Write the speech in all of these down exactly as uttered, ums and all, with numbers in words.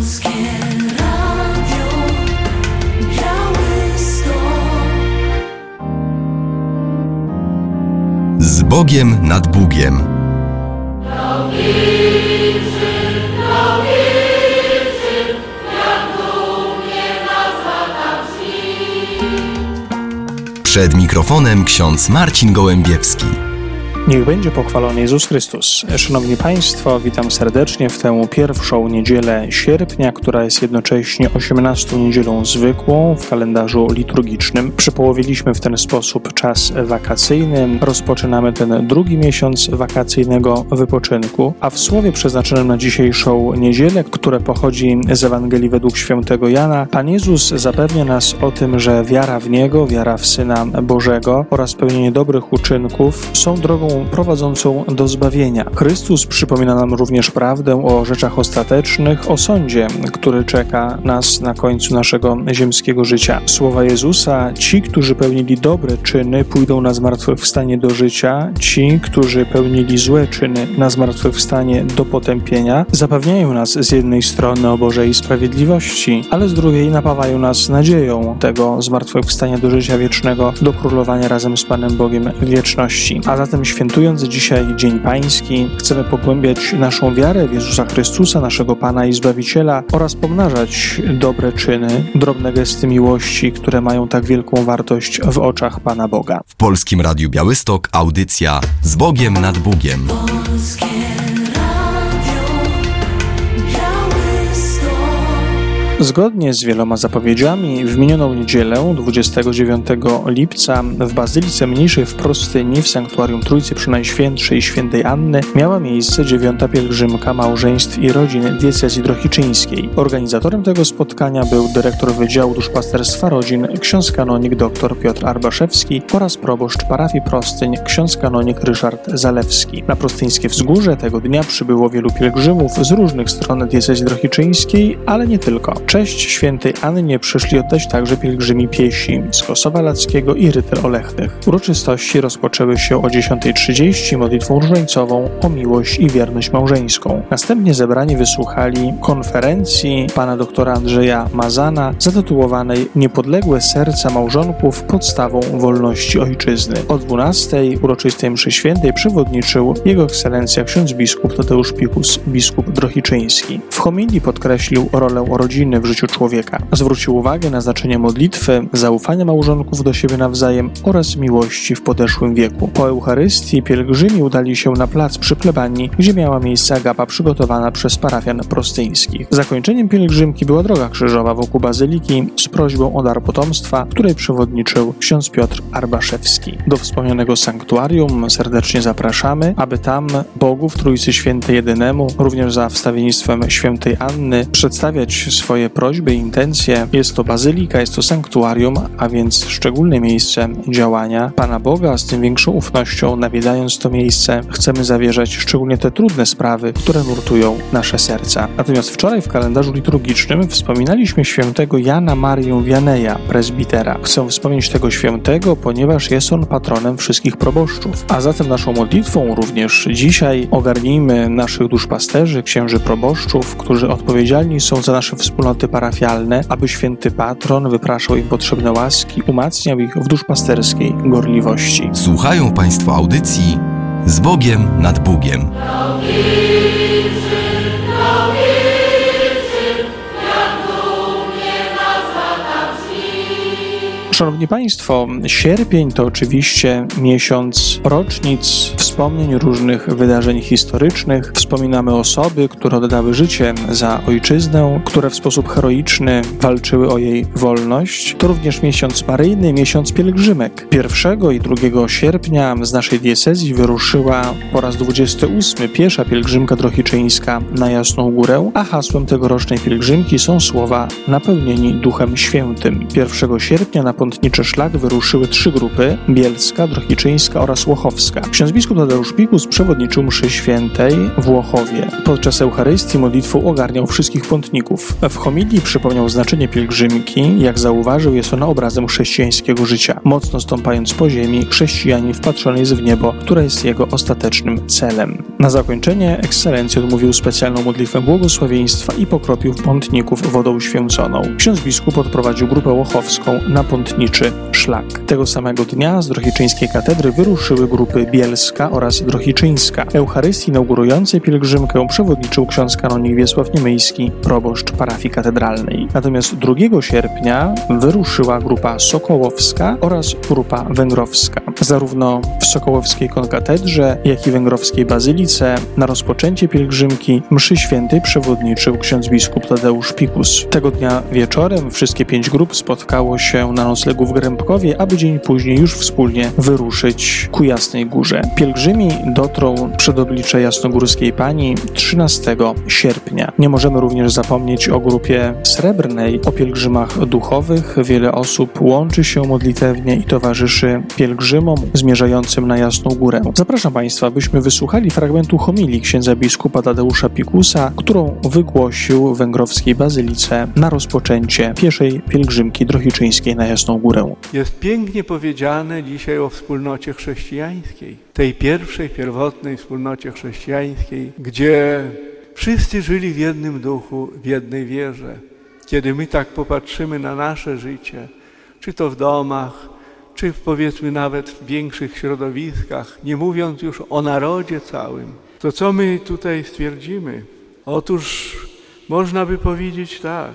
Polskie Radio Białystok. Z Bogiem nad Bugiem. Przed mikrofonem ksiądz Marcin Gołębiewski. Niech będzie pochwalony Jezus Chrystus. Szanowni Państwo, witam serdecznie w tę pierwszą niedzielę sierpnia, która jest jednocześnie osiemnastą niedzielą zwykłą w kalendarzu liturgicznym. Przepołowiliśmy w ten sposób czas wakacyjny. Rozpoczynamy ten drugi miesiąc wakacyjnego wypoczynku, a w słowie przeznaczonym na dzisiejszą niedzielę, które pochodzi z Ewangelii według świętego Jana, Pan Jezus zapewnia nas o tym, że wiara w Niego, wiara w Syna Bożego oraz pełnienie dobrych uczynków są drogą prowadzącą do zbawienia. Chrystus przypomina nam również prawdę o rzeczach ostatecznych, o sądzie, który czeka nas na końcu naszego ziemskiego życia. Słowa Jezusa: ci, którzy pełnili dobre czyny, pójdą na zmartwychwstanie do życia, ci, którzy pełnili złe czyny, na zmartwychwstanie do potępienia, zapewniają nas z jednej strony o Bożej sprawiedliwości, ale z drugiej napawają nas nadzieją tego zmartwychwstania do życia wiecznego, do królowania razem z Panem Bogiem w wieczności. A zatem świętując dzisiaj Dzień Pański, chcemy pogłębiać naszą wiarę w Jezusa Chrystusa, naszego Pana i Zbawiciela, oraz pomnażać dobre czyny, drobne gesty miłości, które mają tak wielką wartość w oczach Pana Boga. W Polskim Radiu Białystok audycja Z Bogiem nad Bugiem. Polskie Radio Białystok. Zgodnie z wieloma zapowiedziami w minioną niedzielę, dwudziestego dziewiątego lipca, w Bazylice Mniejszej w Prostyni, w Sanktuarium Trójcy Przenajświętszej Świętej Anny, miała miejsce dziewiąta pielgrzymka małżeństw i rodzin diecezji drohiczyńskiej. Organizatorem tego spotkania był dyrektor Wydziału Duszpasterstwa Rodzin, ksiądz kanonik dr Piotr Arbaszewski oraz proboszcz parafii Prostyń, ksiądz kanonik Ryszard Zalewski. Na Prostyńskie Wzgórze tego dnia przybyło wielu pielgrzymów z różnych stron diecezji drohiczyńskiej, ale nie tylko. Cześć Świętej Annie przyszli oddać także pielgrzymi piesi z Kosowa Lackiego i Rytel Olechnych. Uroczystości rozpoczęły się o dziesiątej trzydzieści modlitwą różańcową o miłość i wierność małżeńską. Następnie zebrani wysłuchali konferencji pana doktora Andrzeja Mazana zatytułowanej Niepodległe serca małżonków podstawą wolności ojczyzny. O dwunastej uroczystej mszy świętej przewodniczył Jego Ekscelencja ksiądz biskup Tadeusz Picus, biskup drohiczyński. W homilii podkreślił rolę rodziny w życiu człowieka. Zwrócił uwagę na znaczenie modlitwy, zaufania małżonków do siebie nawzajem oraz miłości w podeszłym wieku. Po Eucharystii pielgrzymi udali się na plac przy plebanii, gdzie miała miejsce agapa przygotowana przez parafian prostyńskich. Zakończeniem pielgrzymki była droga krzyżowa wokół bazyliki z prośbą o dar potomstwa, której przewodniczył ksiądz Piotr Arbaszewski. Do wspomnianego sanktuarium serdecznie zapraszamy, aby tam Bogu w Trójcy Świętej Jedynemu, również za wstawiennictwem Świętej Anny, przedstawiać swoje prośby i intencje. Jest to bazylika, jest to sanktuarium, a więc szczególne miejsce działania Pana Boga. Z tym większą ufnością, nawiedzając to miejsce, chcemy zawierzać szczególnie te trudne sprawy, które nurtują nasze serca. Natomiast wczoraj w kalendarzu liturgicznym wspominaliśmy świętego Jana Marię Wianeja, prezbitera. Chcę wspomnieć tego świętego, ponieważ jest on patronem wszystkich proboszczów. A zatem naszą modlitwą również dzisiaj ogarnijmy naszych duszpasterzy, księży proboszczów, którzy odpowiedzialni są za nasze wspólnoty parafialne, aby święty patron wypraszał im potrzebne łaski, umacniał ich w duszpasterskiej gorliwości. Słuchają Państwo audycji Z Bogiem nad Bugiem. Szanowni Państwo, sierpień to oczywiście miesiąc rocznic, wspomnień różnych wydarzeń historycznych. Wspominamy osoby, które oddały życie za ojczyznę, które w sposób heroiczny walczyły o jej wolność. To również miesiąc maryjny, miesiąc pielgrzymek. pierwszego i drugiego sierpnia z naszej diecezji wyruszyła po raz dwudziesty ósmy piesza pielgrzymka drohiczyńska na Jasną Górę, a hasłem tegorocznej pielgrzymki są słowa napełnieni Duchem Świętym. pierwszego sierpnia na pątniczy szlak wyruszyły trzy grupy: bielska, drohiczyńska oraz łochowska. Ksiądz biskup Tadeusz Pikus przewodniczył mszy świętej w Łochowie. Podczas Eucharystii modlitwą ogarniał wszystkich pątników. W homilii przypomniał znaczenie pielgrzymki. Jak zauważył, jest ona obrazem chrześcijańskiego życia. Mocno stąpając po ziemi, chrześcijanin wpatrzony jest w niebo, które jest jego ostatecznym celem. Na zakończenie ekscelencja odmówił specjalną modlitwę błogosławieństwa i pokropił pątników wodą święconą. Ksiądz biskup odprowadził grupę łochowską na pątniczy szlak. Tego samego dnia z drohiczyńskiej katedry wyruszyły grupy bielska oraz drohiczyńska. Eucharystii inaugurującej pielgrzymkę przewodniczył ksiądz kanonik Wiesław Niemyjski, proboszcz parafii katedralnej. Natomiast drugiego sierpnia wyruszyła grupa sokołowska oraz grupa węgrowska. Zarówno w sokołowskiej konkatedrze, jak i węgrowskiej bazylice na rozpoczęcie pielgrzymki mszy świętej przewodniczył ksiądz biskup Tadeusz Pikus. Tego dnia wieczorem wszystkie pięć grup spotkało się na noclegu w Grębkowie, aby dzień później już wspólnie wyruszyć ku Jasnej Górze. Pielgrzymi dotrą przed oblicze Jasnogórskiej Pani trzynastego sierpnia. Nie możemy również zapomnieć o grupie srebrnej, o pielgrzymach duchowych. Wiele osób łączy się modlitewnie i towarzyszy pielgrzymom zmierzającym na Jasną Górę. Zapraszam Państwa, byśmy wysłuchali fragmentu homilii księdza biskupa Tadeusza Pikusa, którą wygłosił w węgrowskiej bazylice na rozpoczęcie pierwszej pielgrzymki drohiczyńskiej na Jasną Górę. Jest pięknie powiedziane dzisiaj o wspólnocie chrześcijańskiej, tej pierwszej, pierwotnej wspólnocie chrześcijańskiej, gdzie wszyscy żyli w jednym duchu, w jednej wierze. Kiedy my tak popatrzymy na nasze życie, czy to w domach, czy w, powiedzmy nawet w większych środowiskach, nie mówiąc już o narodzie całym, to co my tutaj stwierdzimy? Otóż można by powiedzieć tak,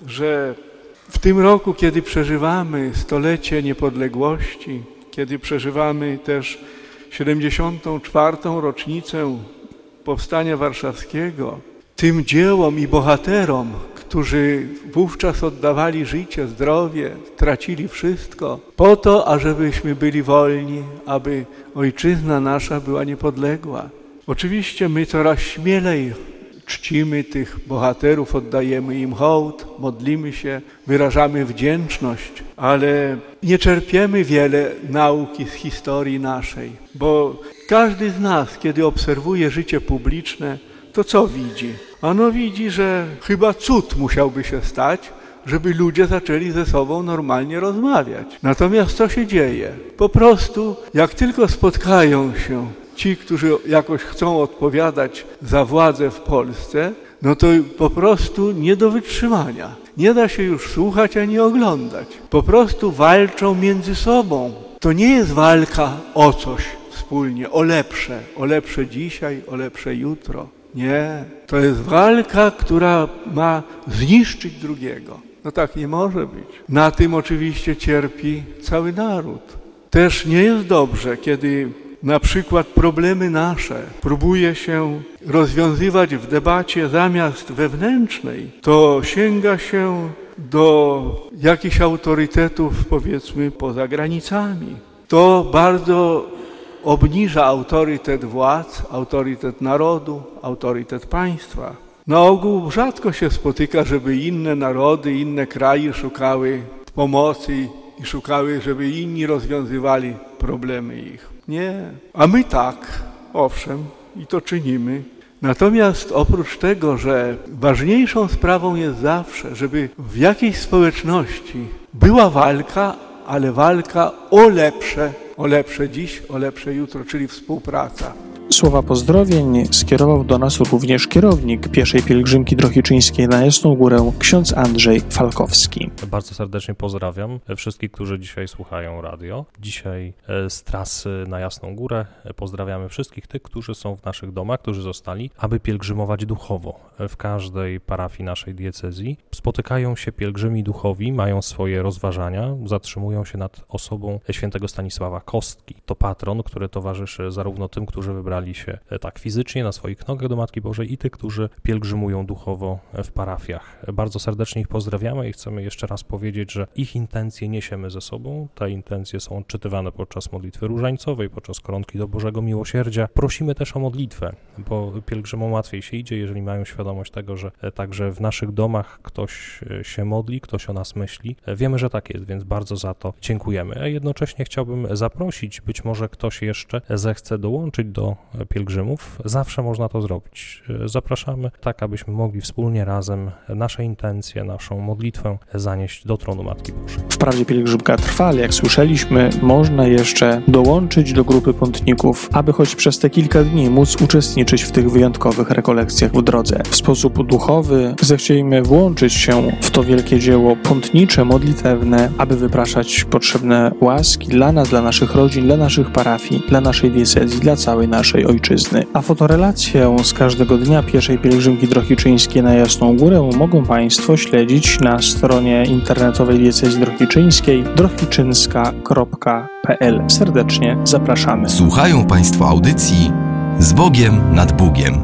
że w tym roku, kiedy przeżywamy stolecie niepodległości, kiedy przeżywamy też siedemdziesiątą czwartą rocznicę Powstania Warszawskiego, tym dziełom i bohaterom, którzy wówczas oddawali życie, zdrowie, tracili wszystko, po to, ażebyśmy byli wolni, aby ojczyzna nasza była niepodległa. Oczywiście my coraz śmielej czcimy tych bohaterów, oddajemy im hołd, modlimy się, wyrażamy wdzięczność, ale nie czerpiemy wiele nauki z historii naszej, bo każdy z nas, kiedy obserwuje życie publiczne, to co widzi? Ano widzi, że chyba cud musiałby się stać, żeby ludzie zaczęli ze sobą normalnie rozmawiać. Natomiast co się dzieje? Po prostu, jak tylko spotkają się ci, którzy jakoś chcą odpowiadać za władzę w Polsce, no to po prostu nie do wytrzymania. Nie da się już słuchać ani oglądać. Po prostu walczą między sobą. To nie jest walka o coś wspólnie, o lepsze, o lepsze dzisiaj, o lepsze jutro. Nie, to jest walka, która ma zniszczyć drugiego. No tak nie może być. Na tym oczywiście cierpi cały naród. Też nie jest dobrze, kiedy na przykład problemy nasze próbuje się rozwiązywać w debacie zamiast wewnętrznej, to sięga się do jakichś autorytetów, powiedzmy, poza granicami. To bardzo obniża autorytet władz, autorytet narodu, autorytet państwa. Na ogół rzadko się spotyka, żeby inne narody, inne kraje szukały pomocy i szukały, żeby inni rozwiązywali problemy ich. Nie. A my tak, owszem, i to czynimy. Natomiast oprócz tego, że ważniejszą sprawą jest zawsze, żeby w jakiejś społeczności była walka, ale walka o lepsze, o lepsze dziś, o lepsze jutro, czyli współpraca. Słowa pozdrowień skierował do nas również kierownik pierwszej pielgrzymki drohiczyńskiej na Jasną Górę, ksiądz Andrzej Falkowski. Bardzo serdecznie pozdrawiam wszystkich, którzy dzisiaj słuchają radio. Dzisiaj z trasy na Jasną Górę pozdrawiamy wszystkich tych, którzy są w naszych domach, którzy zostali, aby pielgrzymować duchowo. W każdej parafii naszej diecezji spotykają się pielgrzymi duchowi, mają swoje rozważania, zatrzymują się nad osobą świętego Stanisława Kostki. To patron, który towarzyszy zarówno tym, którzy wybrali zatrzymali się tak fizycznie na swoich nogach do Matki Bożej i tych, którzy pielgrzymują duchowo w parafiach. Bardzo serdecznie ich pozdrawiamy i chcemy jeszcze raz powiedzieć, że ich intencje niesiemy ze sobą. Te intencje są odczytywane podczas modlitwy różańcowej, podczas koronki do Bożego Miłosierdzia. Prosimy też o modlitwę, bo pielgrzymom łatwiej się idzie, jeżeli mają świadomość tego, że także w naszych domach ktoś się modli, ktoś o nas myśli. Wiemy, że tak jest, więc bardzo za to dziękujemy. A jednocześnie chciałbym zaprosić, być może ktoś jeszcze zechce dołączyć do pielgrzymów. Zawsze można to zrobić. Zapraszamy tak, abyśmy mogli wspólnie razem nasze intencje, naszą modlitwę zanieść do tronu Matki Bożej. Wprawdzie pielgrzymka trwa, ale jak słyszeliśmy, można jeszcze dołączyć do grupy pątników, aby choć przez te kilka dni móc uczestniczyć w tych wyjątkowych rekolekcjach w drodze. W sposób duchowy zechcieliśmy włączyć się w to wielkie dzieło pątnicze, modlitewne, aby wypraszać potrzebne łaski dla nas, dla naszych rodzin, dla naszych parafii, dla naszej diecezji, dla całej naszej ojczyzny. A fotorelację z każdego dnia pierwszej pielgrzymki drohiczyńskiej na Jasną Górę mogą Państwo śledzić na stronie internetowej diecezji drohiczyńskiej drohiczynska kropka p l. Serdecznie zapraszamy. Słuchają Państwo audycji Z Bogiem nad Bugiem.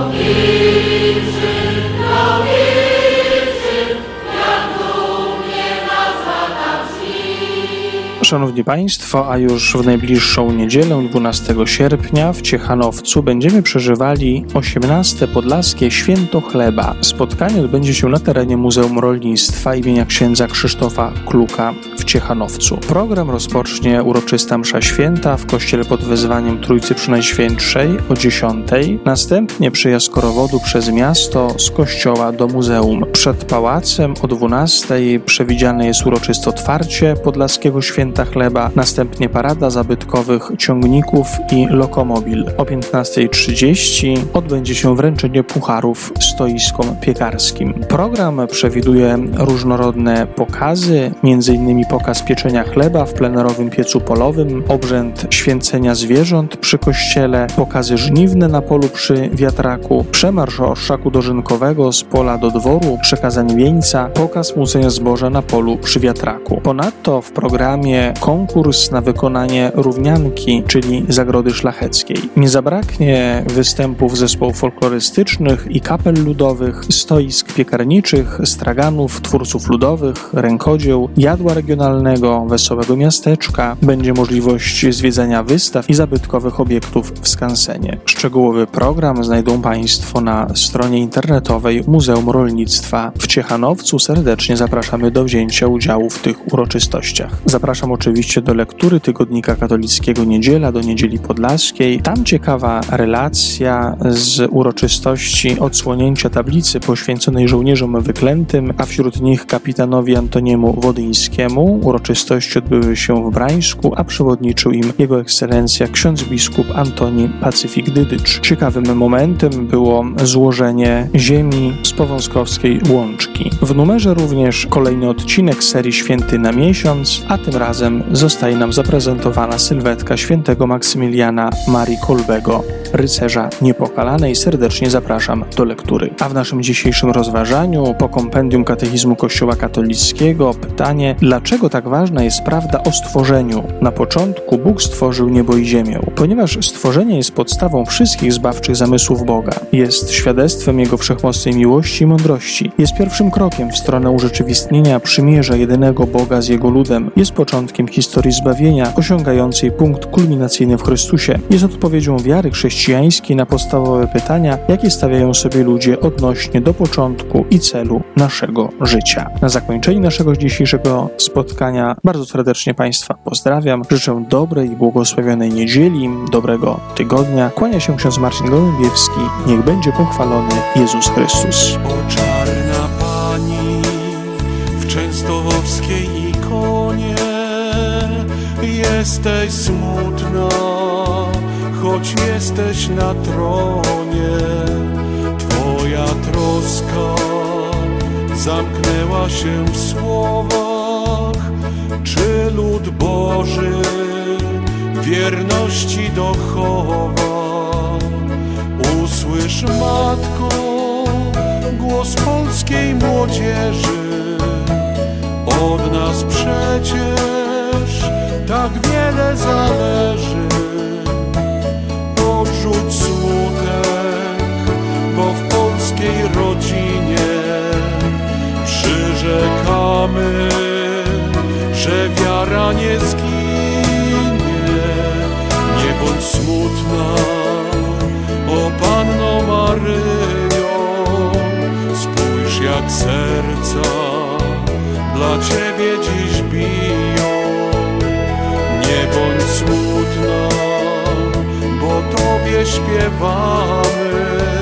Szanowni Państwo, a już w najbliższą niedzielę, dwunastego sierpnia, w Ciechanowcu będziemy przeżywali osiemnaste Podlaskie Święto Chleba. Spotkanie odbędzie się na terenie Muzeum Rolnictwa imienia księdza Krzysztofa Kluka w Ciechanowcu. Program rozpocznie uroczysta msza święta w kościele pod wezwaniem Trójcy Przynajświętszej o dziesiątej. Następnie przyjazd korowodu przez miasto z kościoła do muzeum. Przed pałacem o dwunastej przewidziane jest uroczyste otwarcie Podlaskiego Święta Chleba, następnie parada zabytkowych ciągników i lokomobil. O piętnastej trzydzieści odbędzie się wręczenie pucharów stoiskom piekarskim. Program przewiduje różnorodne pokazy, między innymi pokaz pieczenia chleba w plenerowym piecu polowym, obrzęd święcenia zwierząt przy kościele, pokazy żniwne na polu przy wiatraku, przemarsz orszaku dożynkowego z pola do dworu, przekazanie wieńca, pokaz mucenia zboża na polu przy wiatraku. Ponadto w programie konkurs na wykonanie równianki, czyli zagrody szlacheckiej. Nie zabraknie występów zespołów folklorystycznych i kapel ludowych, stoisk piekarniczych, straganów, twórców ludowych, rękodzieł, jadła regionalnego, wesołego miasteczka. Będzie możliwość zwiedzania wystaw i zabytkowych obiektów w skansenie. Szczegółowy program znajdą Państwo na stronie internetowej Muzeum Rolnictwa w Ciechanowcu. Serdecznie zapraszamy do wzięcia udziału w tych uroczystościach. Zapraszam oczywiście do lektury Tygodnika Katolickiego Niedziela do Niedzieli Podlaskiej. Tam ciekawa relacja z uroczystości odsłonięcia tablicy poświęconej żołnierzom wyklętym, a wśród nich kapitanowi Antoniemu Wodyńskiemu. Uroczystości odbyły się w Brańsku, a przewodniczył im Jego Ekscelencja ksiądz biskup Antoni Pacyfik Dydycz. Ciekawym momentem było złożenie ziemi z powązkowskiej łączki. W numerze również kolejny odcinek serii Święty na miesiąc, a tym razem zostaje nam zaprezentowana sylwetka świętego Maksymiliana Marii Kolbego, rycerza niepokalanej. Serdecznie zapraszam do lektury. A w naszym dzisiejszym rozważaniu po kompendium katechizmu Kościoła katolickiego pytanie, dlaczego tak ważna jest prawda o stworzeniu? Na początku Bóg stworzył niebo i ziemię. Ponieważ stworzenie jest podstawą wszystkich zbawczych zamysłów Boga, jest świadectwem Jego wszechmocnej miłości i mądrości, jest pierwszym krokiem w stronę urzeczywistnienia przymierza jedynego Boga z Jego ludem, jest początkiem historii zbawienia, osiągającej punkt kulminacyjny w Chrystusie, jest odpowiedzią wiary chrześcijańskiej na podstawowe pytania, jakie stawiają sobie ludzie odnośnie do początku i celu naszego życia. Na zakończenie naszego dzisiejszego spotkania bardzo serdecznie Państwa pozdrawiam. Życzę dobrej i błogosławionej niedzieli, dobrego tygodnia. Kłania się ksiądz Marcin Gołębiewski. Niech będzie pochwalony Jezus Chrystus. O czarna Pani w częstochowskiej ikonie, jesteś smutna, choć jesteś na tronie. Twoja troska zamknęła się w słowach, czy lud Boży wierności dochowa. Usłysz, Matko, głos polskiej młodzieży, od nas przecież tak wiele zależy. Odrzuć niebieskiej rodzinie przyrzekamy, że wiara nie zginie. Nie bądź smutna, o Panno Maryjo, spójrz jak serca dla Ciebie dziś biją. Nie bądź smutna, bo Tobie śpiewamy.